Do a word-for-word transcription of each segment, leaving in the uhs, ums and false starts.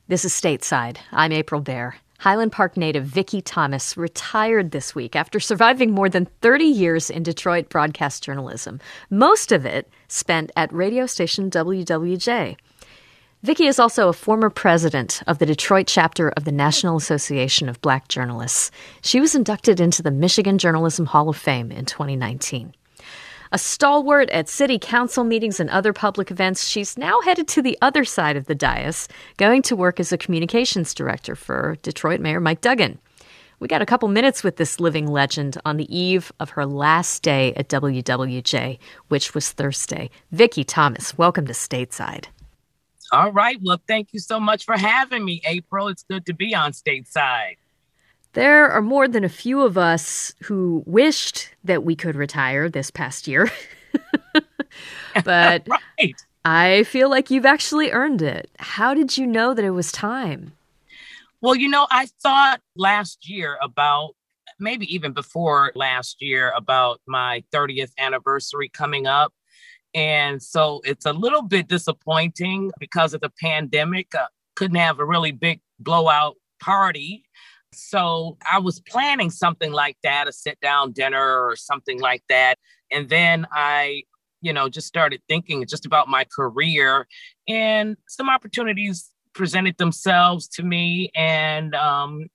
This is Stateside. I'm April Baer. Highland Park native Vicki Thomas retired this week after surviving more than thirty years in Detroit broadcast journalism, most of it spent at radio station W W J. Vicki is also a former president of the Detroit chapter of the National Association of Black Journalists. She was inducted into the Michigan Journalism Hall of Fame in twenty nineteen. A stalwart at city council meetings and other public events, she's now headed to the other side of the dais, going to work as a communications director for Detroit Mayor Mike Duggan. We got a couple minutes with this living legend on the eve of her last day at W W J, which was Thursday. Vicki Thomas, welcome to Stateside. All right. Well, thank you so much for having me, April. It's good to be on Stateside. There are more than a few of us who wished that we could retire this past year. But right. I feel like you've actually earned it. How did you know that it was time? Well, you know, I thought last year about, maybe even before last year, about my thirtieth anniversary coming up. And so it's a little bit disappointing because of the pandemic. Uh, couldn't have a really big blowout party. So I was planning something like that, a sit down dinner or something like that. And then I, you know, just started thinking just about my career, and some opportunities presented themselves to me. And um,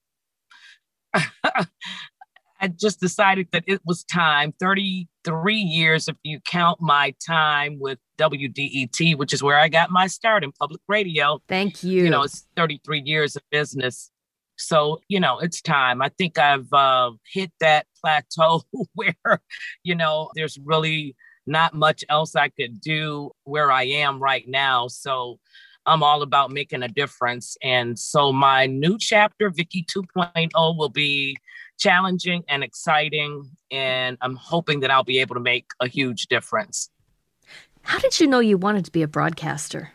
I just decided that it was time. thirty-three years, if you count my time with W D E T, which is where I got my start in public radio. Thank you. You know, it's thirty-three years of business. So, you know, it's time. I think I've uh, hit that plateau where, you know, there's really not much else I could do where I am right now. So I'm all about making a difference. And so my new chapter, Vicki two point oh, will be challenging and exciting. And I'm hoping that I'll be able to make a huge difference. How did you know you wanted to be a broadcaster?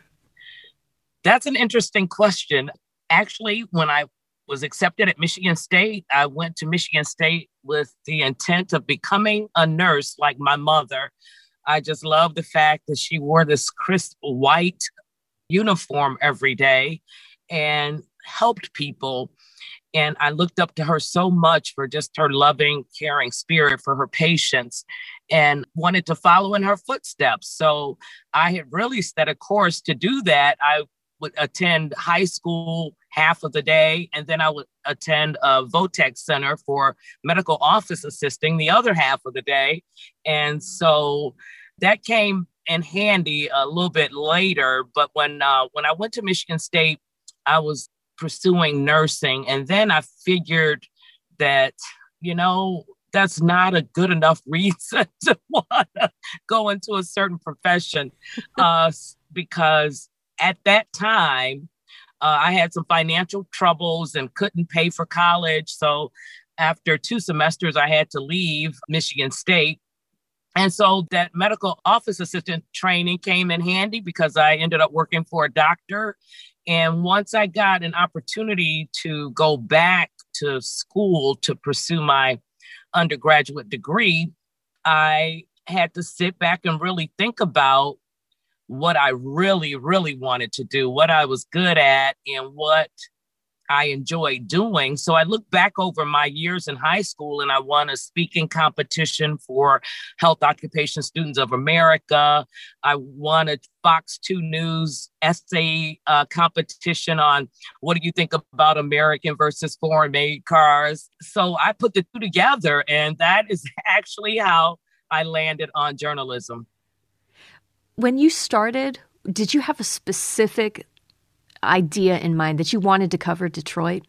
That's an interesting question. Actually, when I was accepted at Michigan State, I went to Michigan State with the intent of becoming a nurse like my mother. I just love the fact that she wore this crisp white uniform every day and helped people. And I looked up to her so much for just her loving, caring spirit for her patients, and wanted to follow in her footsteps. So I had really set a course to do that. I would attend high school half of the day, and then I would attend a Votech Center for medical office assisting the other half of the day. And so that came in handy a little bit later. But when uh, when I went to Michigan State, I was pursuing nursing. And then I figured that, you know, that's not a good enough reason to want to go into a certain profession uh, because at that time, uh, I had some financial troubles and couldn't pay for college. So after two semesters, I had to leave Michigan State. And so that medical office assistant training came in handy because I ended up working for a doctor. And once I got an opportunity to go back to school to pursue my undergraduate degree, I had to sit back and really think about what I really, really wanted to do, what I was good at, and what I enjoyed doing. So I look back over my years in high school, and I won a speaking competition for Health Occupation Students of America. I won a Fox two News essay uh, competition on what do you think about American versus foreign-made cars. So I put the two together, and that is actually how I landed on journalism. When you started, did you have a specific idea in mind that you wanted to cover Detroit?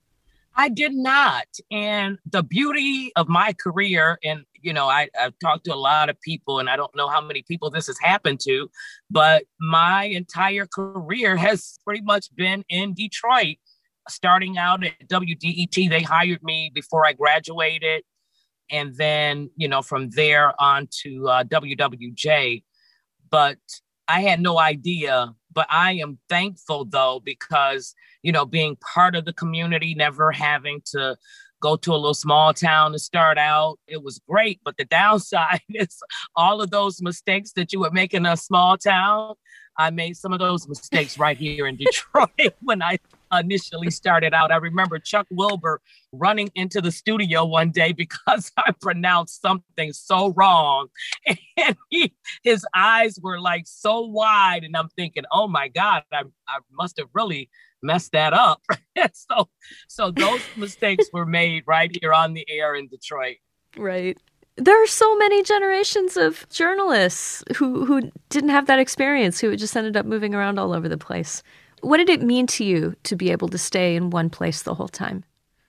I did not. And the beauty of my career, and, you know, I, I've talked to a lot of people, and I don't know how many people this has happened to, but my entire career has pretty much been in Detroit. Starting out at W D E T, they hired me before I graduated. And then, you know, from there on to uh, W W J. But I had no idea. But I am thankful, though, because, you know, being part of the community, never having to go to a little small town to start out, it was great. But the downside is all of those mistakes that you would make in a small town. I made some of those mistakes right here in Detroit when I initially started out. I remember Chuck Wilbur running into the studio one day because I pronounced something so wrong. And he, his eyes were like so wide. And I'm thinking, oh my God, I, I must have really messed that up. so, so those mistakes were made right here on the air in Detroit. Right. There are so many generations of journalists who, who didn't have that experience, who just ended up moving around all over the place. What did it mean to you to be able to stay in one place the whole time?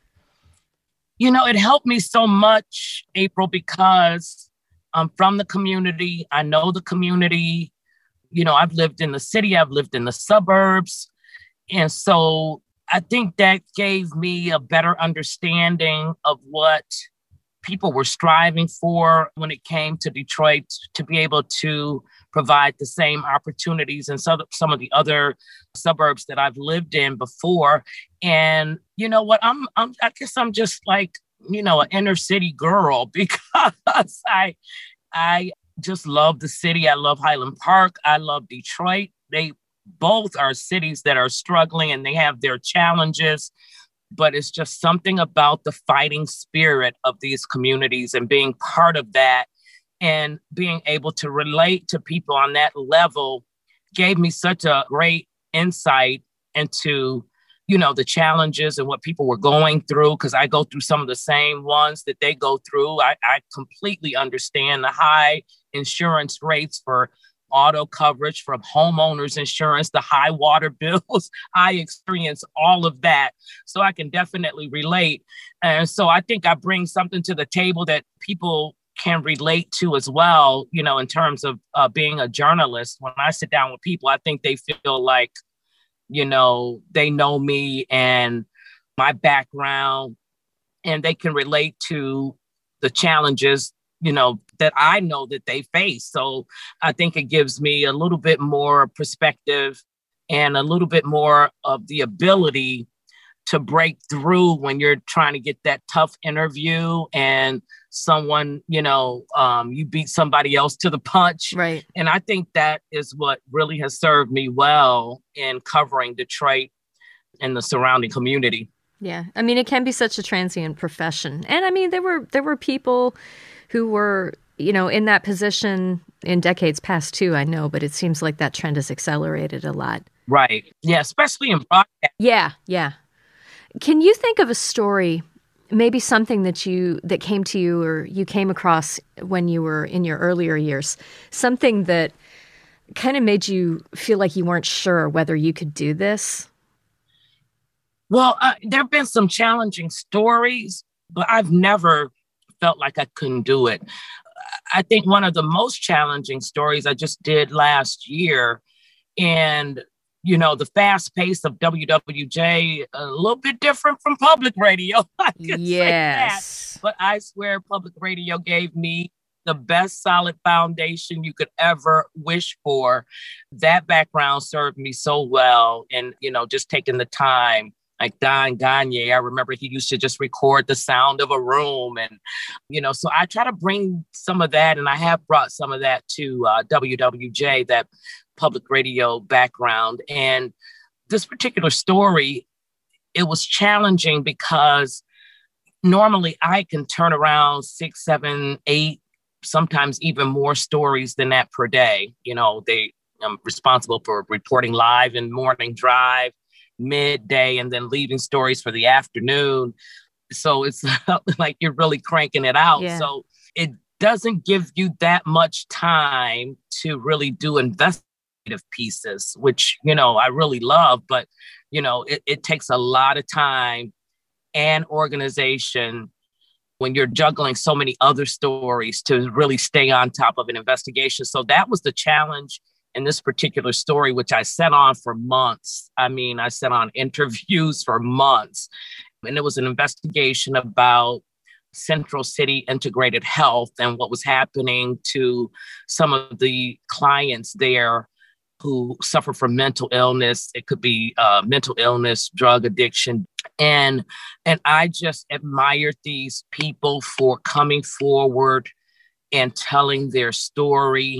You know, it helped me so much, April, because I'm from the community. I know the community. You know, I've lived in the city. I've lived in the suburbs. And so I think that gave me a better understanding of what people were striving for when it came to Detroit, to be able to provide the same opportunities in some, some of the other suburbs that I've lived in before. And you know what, I'm, I'm I guess I'm just like, you know, an inner city girl because I, I just love the city. I love Highland Park. I love Detroit. They both are cities that are struggling and they have their challenges. But it's just something about the fighting spirit of these communities and being part of that and being able to relate to people on that level gave me such a great insight into, you know, the challenges and what people were going through, because I go through some of the same ones that they go through. I, I completely understand the high insurance rates for auto coverage, from homeowners insurance, the high water bills. I experience all of that. So I can definitely relate. And so I think I bring something to the table that people can relate to as well, you know, in terms of uh, being a journalist. When I sit down with people, I think they feel like, you know, they know me and my background, and they can relate to the challenges, you know, that I know that they face. So I think it gives me a little bit more perspective and a little bit more of the ability to break through when you're trying to get that tough interview and someone, you know, um, you beat somebody else to the punch. Right. And I think that is what really has served me well in covering Detroit and the surrounding community. Yeah. I mean, it can be such a transient profession. And I mean, there were there were people who were, you know, in that position in decades past too, I know, but it seems like that trend has accelerated a lot. Right. Yeah, especially in broadcast. Yeah, yeah. Can you think of a story, maybe something that you that came to you or you came across when you were in your earlier years, something that kind of made you feel like you weren't sure whether you could do this? Well, uh, there have been some challenging stories, but I've never felt like I couldn't do it. I think one of the most challenging stories I just did last year, and, you know, the fast pace of W W J, a little bit different from public radio. I could yes. say that. But I swear public radio gave me the best solid foundation you could ever wish for. That background served me so well. And, you know, just taking the time. Like Don Gagne, I remember he used to just record the sound of a room. And, you know, so I try to bring some of that, and I have brought some of that to uh, W W J, that public radio background. And this particular story, it was challenging because normally I can turn around six, seven, eight, sometimes even more stories than that per day. You know, they I'm responsible for reporting live in morning drive, midday, and then leaving stories for the afternoon. So it's like you're really cranking it out. Yeah. So it doesn't give you that much time to really do investigative pieces, which, you know, I really love, but, you know, it, it takes a lot of time and organization when you're juggling so many other stories to really stay on top of an investigation. So that was the challenge in this particular story, which I sat on for months. I mean, I sat on interviews for months. And it was an investigation about Central City Integrated Health and what was happening to some of the clients there who suffer from mental illness. It could be uh, mental illness, drug addiction. And, and I just admired these people for coming forward and telling their story.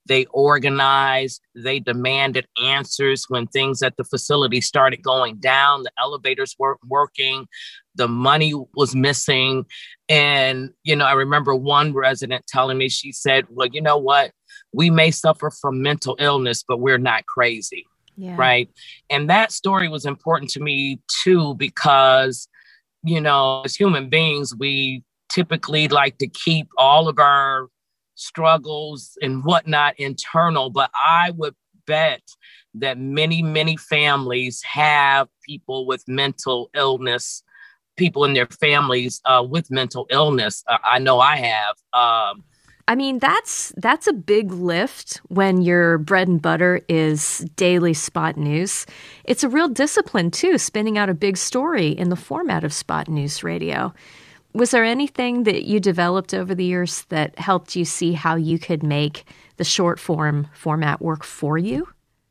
They organized, they demanded answers when things at the facility started going down, the elevators weren't working, the money was missing. And, you know, I remember one resident telling me, she said, well, you know what? We may suffer from mental illness, but we're not crazy. Yeah. Right. And that story was important to me, too, because, you know, as human beings, we typically like to keep all of our struggles and whatnot internal. But I would bet that many, many families have people with mental illness, people in their families uh, with mental illness. Uh, I know I have. Um, I mean, that's that's a big lift when your bread and butter is daily spot news. It's a real discipline, too, spinning out a big story in the format of spot news radio. Was there anything that you developed over the years that helped you see how you could make the short form format work for you?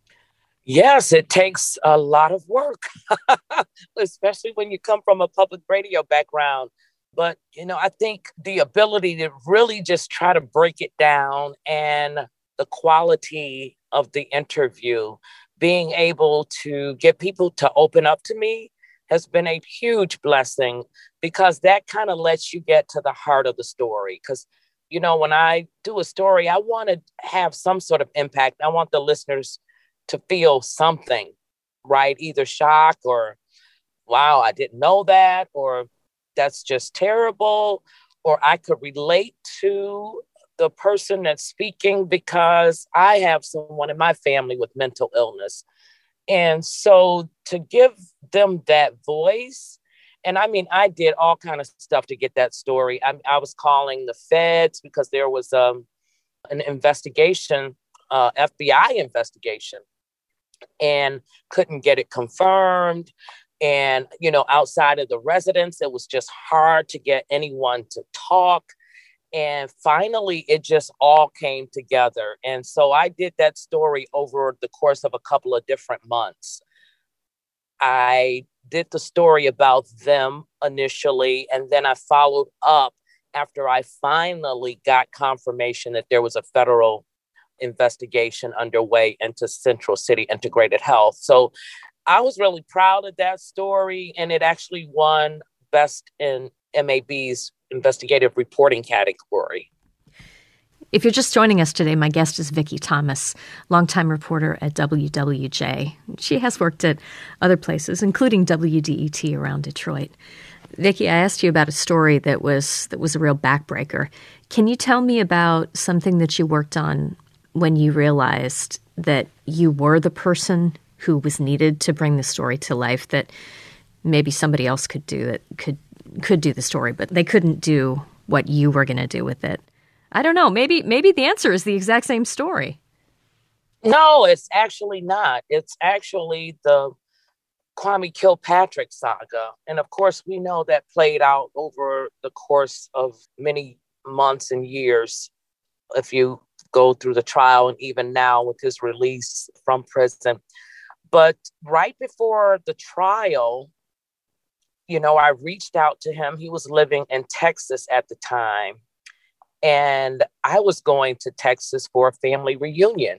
Yes, it takes a lot of work, especially when you come from a public radio background. But, you know, I think the ability to really just try to break it down and the quality of the interview, being able to get people to open up to me has been a huge blessing, because that kind of lets you get to the heart of the story. Because, you know, when I do a story, I want to have some sort of impact. I want the listeners to feel something, right? Either shock or, wow, I didn't know that, or that's just terrible, or I could relate to the person that's speaking because I have someone in my family with mental illness. And so to give them that voice, and I mean, I did all kind of stuff to get that story. I, I was calling the feds because there was um, an investigation, uh, F B I investigation, and couldn't get it confirmed. And, you know, outside of the residence, it was just hard to get anyone to talk. And finally, it just all came together. And so I did that story over the course of a couple of different months. I did the story about them initially, and then I followed up after I finally got confirmation that there was a federal investigation underway into Central City Integrated Health. So I was really proud of that story, and it actually won Best in M A B's investigative reporting category. If you're just joining us today, my guest is Vicki Thomas, longtime reporter at W W J. She has worked at other places, including W D E T around Detroit. Vicki, I asked you about a story that was that was a real backbreaker. Can you tell me about something that you worked on when you realized that you were the person who was needed to bring the story to life, that maybe somebody else could do that, could could do the story, but they couldn't do what you were going to do with it? I don't know. Maybe maybe the answer is the exact same story. No, it's actually not. It's actually the Kwame Kilpatrick saga. And of course, we know that played out over the course of many months and years. If you go through the trial and even now with his release from prison. But right before the trial, you know, I reached out to him. He was living in Texas at the time. And I was going to Texas for a family reunion.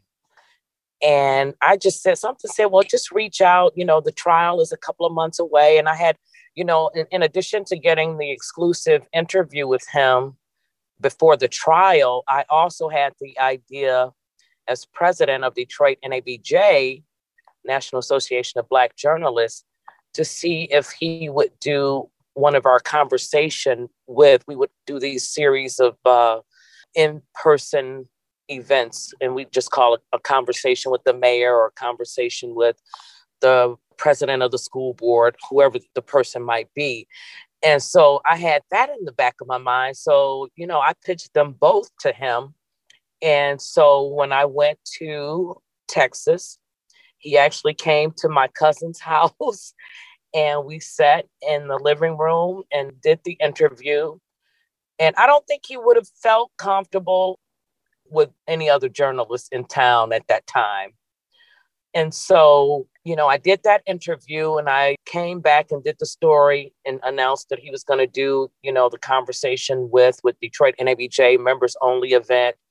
And I just said something, said, well, just reach out. You know, the trial is a couple of months away. And I had, you know, in, in addition to getting the exclusive interview with him before the trial, I also had the idea as president of Detroit N A B J, National Association of Black Journalists, to see if he would do one of our conversation with, we would do these series of uh, in-person events, and we just call it a conversation with the mayor or a conversation with the president of the school board, whoever the person might be. And so I had that in the back of my mind. So, you know, I pitched them both to him. And so when I went to Texas, he actually came to my cousin's house, and we sat in the living room and did the interview. And I don't think he would have felt comfortable with any other journalist in town at that time. And so, you know, I did that interview, and I came back and did the story and announced that he was going to do, you know, the conversation with, with Detroit N A B J members only event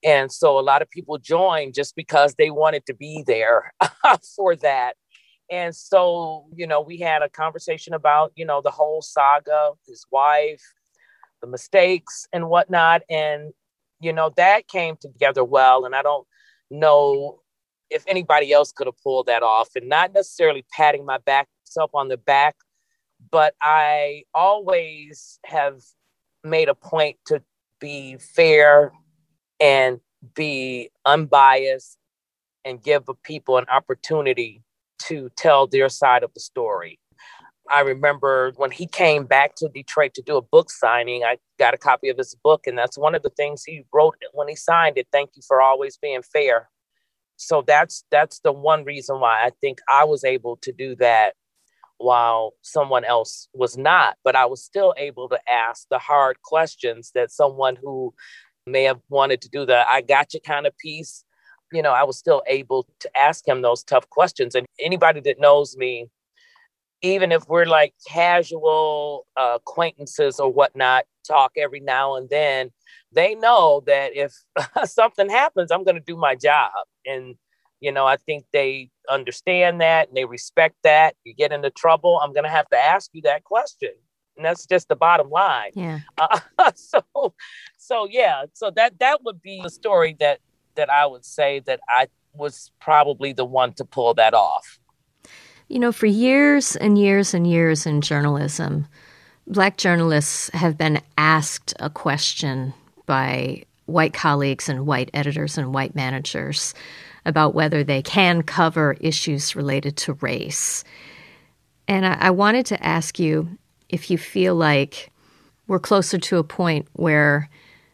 And so a lot of people joined just because they wanted to be there for that. And so, you know, we had a conversation about, you know, the whole saga, his wife, the mistakes and whatnot. And, you know, that came together well. And I don't know if anybody else could have pulled that off, and not necessarily patting my back self on the back, but I always have made a point to be fair and be unbiased and give people an opportunity to tell their side of the story. I remember when he came back to Detroit to do a book signing, I got a copy of his book, and that's one of the things he wrote when he signed it. Thank you for always being fair. So that's that's the one reason why I think I was able to do that while someone else was not. But I was still able to ask the hard questions that someone who may have wanted to do the I got you kind of piece, you know, I was still able to ask him those tough questions. And anybody that knows me, even if we're like casual uh, acquaintances or whatnot, talk every now and then, they know that if something happens, I'm going to do my job. And, you know, I think they understand that and they respect that. You get into trouble, I'm going to have to ask you that question. And that's just the bottom line. Yeah. Uh, so, so yeah, so that that would be the story that that I would say that I was probably the one to pull that off. You know, for years and years and years in journalism, Black journalists have been asked a question by white colleagues and white editors and white managers about whether they can cover issues related to race. And I, I wanted to ask you if you feel like we're closer to a point where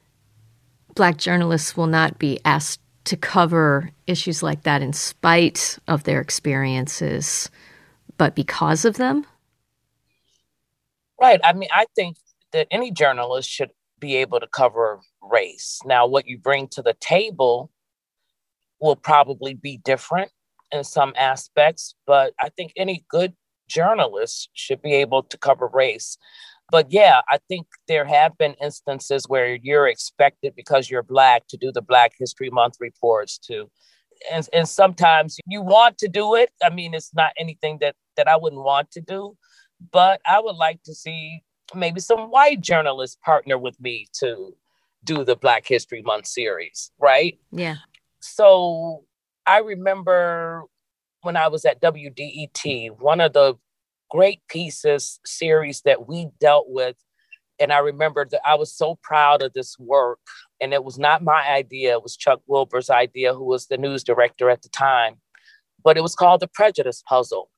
Black journalists will not be asked to cover issues like that in spite of their experiences, but because of them? Right. I mean, I think that any journalist should be able to cover race. Now, what you bring to the table will probably be different in some aspects, but I think any good journalist should be able to cover race. But yeah, I think there have been instances where you're expected because you're Black to do the Black History Month reports too. And, and sometimes you want to do it. I mean, it's not anything that, that I wouldn't want to do, but I would like to see maybe some white journalists partner with me to do the Black History Month series, right? Yeah. So I remember when I was at W D E T, one of the great pieces series that we dealt with, and I remember that I was so proud of this work, and it was not my idea. It was Chuck Wilber's idea, who was the news director at the time, but it was called The Prejudice Puzzle.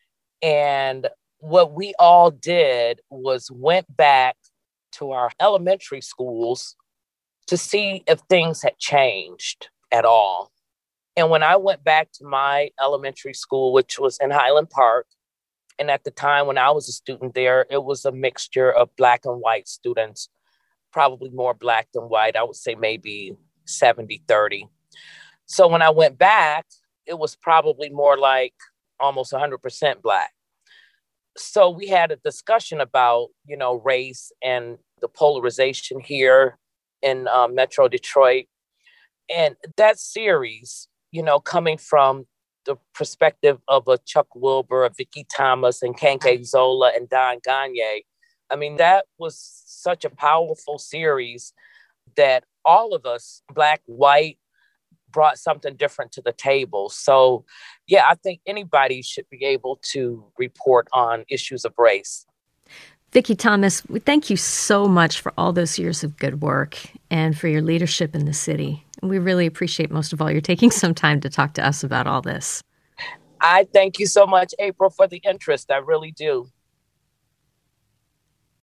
And what we all did was went back to our elementary schools to see if things had changed at all. And when I went back to my elementary school, which was in Highland Park, and at the time when I was a student there, it was a mixture of Black and white students, probably more Black than white. I would say maybe seventy thirty. So when I went back, it was probably more like almost one hundred percent Black. So we had a discussion about, you know, race and the polarization here in uh, Metro Detroit. And that series, you know, coming from the perspective of a Chuck Wilber, a Vicki Thomas, and Kenke Zola, and Don Gagne, I mean, that was such a powerful series that all of us, Black, white, brought something different to the table. So, yeah, I think anybody should be able to report on issues of race. Vicki Thomas, we thank you so much for all those years of good work and for your leadership in the city. We really appreciate, most of all, you're taking some time to talk to us about all this. I thank you so much, April, for the interest. I really do.